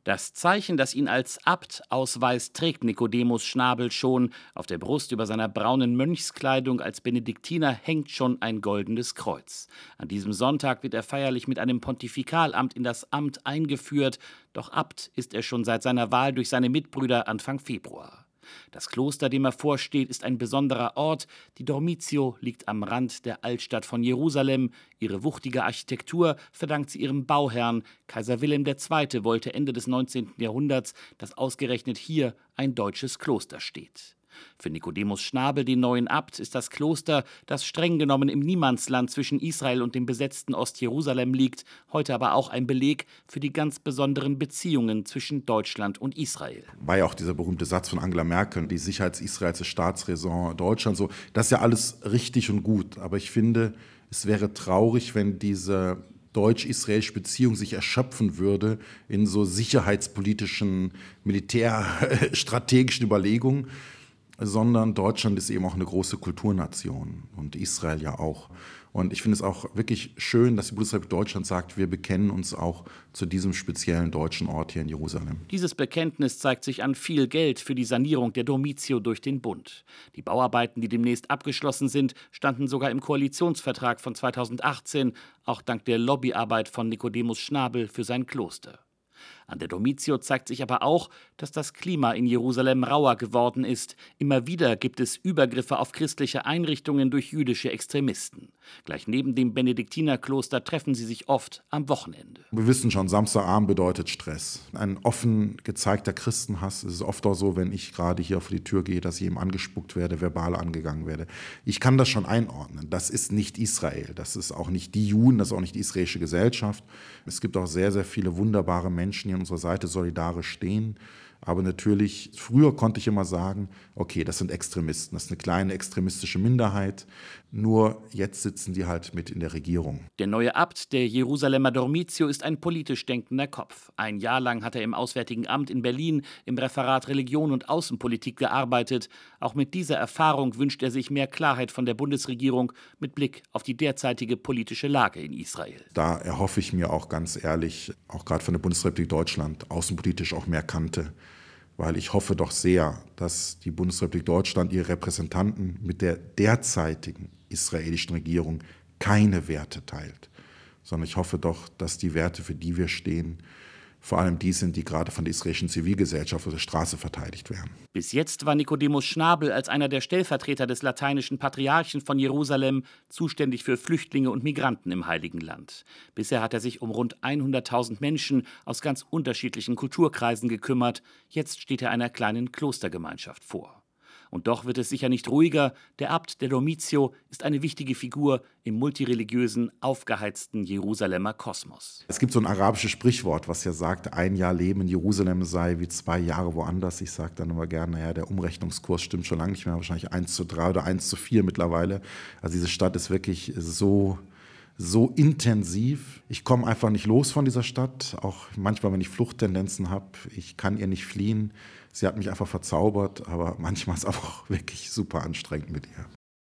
Das Zeichen, das ihn als Abt ausweist, trägt Nikodemus Schnabel schon. Auf der Brust über seiner braunen Mönchskleidung als Benediktiner hängt schon ein goldenes Kreuz. An diesem Sonntag wird er feierlich mit einem Pontifikalamt in das Amt eingeführt. Doch Abt ist er schon seit seiner Wahl durch seine Mitbrüder Anfang Februar. Das Kloster, dem er vorsteht, ist ein besonderer Ort. Die Dormitio liegt am Rand der Altstadt von Jerusalem. Ihre wuchtige Architektur verdankt sie ihrem Bauherrn. Kaiser Wilhelm II. Wollte Ende des 19. Jahrhunderts, dass ausgerechnet hier ein deutsches Kloster steht. Für Nikodemus Schnabel, den neuen Abt, ist das Kloster, das streng genommen im Niemandsland zwischen Israel und dem besetzten Ostjerusalem liegt, heute aber auch ein Beleg für die ganz besonderen Beziehungen zwischen Deutschland und Israel. War ja auch dieser berühmte Satz von Angela Merkel, die Sicherheit Israels ist Staatsräson Deutschlands, so, das ist ja alles richtig und gut. Aber ich finde, es wäre traurig, wenn diese deutsch-israelische Beziehung sich erschöpfen würde in so sicherheitspolitischen, militärstrategischen Überlegungen, sondern Deutschland ist eben auch eine große Kulturnation und Israel ja auch. Und ich finde es auch wirklich schön, dass die Bundesrepublik Deutschland sagt, wir bekennen uns auch zu diesem speziellen deutschen Ort hier in Jerusalem. Dieses Bekenntnis zeigt sich an viel Geld für die Sanierung der Dormitio durch den Bund. Die Bauarbeiten, die demnächst abgeschlossen sind, standen sogar im Koalitionsvertrag von 2018, auch dank der Lobbyarbeit von Nikodemus Schnabel für sein Kloster. An der Dormitio zeigt sich aber auch, dass das Klima in Jerusalem rauer geworden ist. Immer wieder gibt es Übergriffe auf christliche Einrichtungen durch jüdische Extremisten. Gleich neben dem Benediktinerkloster treffen sie sich oft am Wochenende. Wir wissen schon, Samstagabend bedeutet Stress. Ein offen gezeigter Christenhass. Es ist oft auch so, wenn ich gerade hier vor die Tür gehe, dass ich eben angespuckt werde, verbal angegangen werde. Ich kann das schon einordnen. Das ist nicht Israel. Das ist auch nicht die Juden, das ist auch nicht die israelische Gesellschaft. Es gibt auch sehr, sehr viele wunderbare Menschen, die an unserer Seite solidarisch stehen. Aber natürlich, früher konnte ich immer sagen, okay, das sind Extremisten, das ist eine kleine extremistische Minderheit. Nur jetzt sitzen die halt mit in der Regierung. Der neue Abt der Jerusalemer Dormitio ist ein politisch denkender Kopf. Ein Jahr lang hat er im Auswärtigen Amt in Berlin im Referat Religion und Außenpolitik gearbeitet. Auch mit dieser Erfahrung wünscht er sich mehr Klarheit von der Bundesregierung mit Blick auf die derzeitige politische Lage in Israel. Da erhoffe ich mir auch ganz ehrlich, auch gerade von der Bundesrepublik Deutschland, außenpolitisch auch mehr Kante. Weil ich hoffe doch sehr, dass die Bundesrepublik Deutschland ihre Repräsentanten mit der derzeitigen israelischen Regierung keine Werte teilt. Sondern ich hoffe doch, dass die Werte, für die wir stehen, vor allem die sind, die gerade von der israelischen Zivilgesellschaft auf der Straße verteidigt werden. Bis jetzt war Nikodemus Schnabel als einer der Stellvertreter des lateinischen Patriarchen von Jerusalem zuständig für Flüchtlinge und Migranten im Heiligen Land. Bisher hat er sich um rund 100.000 Menschen aus ganz unterschiedlichen Kulturkreisen gekümmert. Jetzt steht er einer kleinen Klostergemeinschaft vor. Und doch wird es sicher nicht ruhiger. Der Abt der Dormitio ist eine wichtige Figur im multireligiösen, aufgeheizten Jerusalemer Kosmos. Es gibt so ein arabisches Sprichwort, was ja sagt, ein Jahr Leben in Jerusalem sei wie 2 Jahre woanders. Ich sage dann immer gerne, ja, der Umrechnungskurs stimmt schon lange nicht mehr, wahrscheinlich 1:3 oder 1:4 mittlerweile. Also diese Stadt ist wirklich so intensiv. Ich komme einfach nicht los von dieser Stadt, auch manchmal, wenn ich Fluchttendenzen habe. Ich kann ihr nicht fliehen. Sie hat mich einfach verzaubert, aber manchmal ist es auch wirklich super anstrengend mit ihr.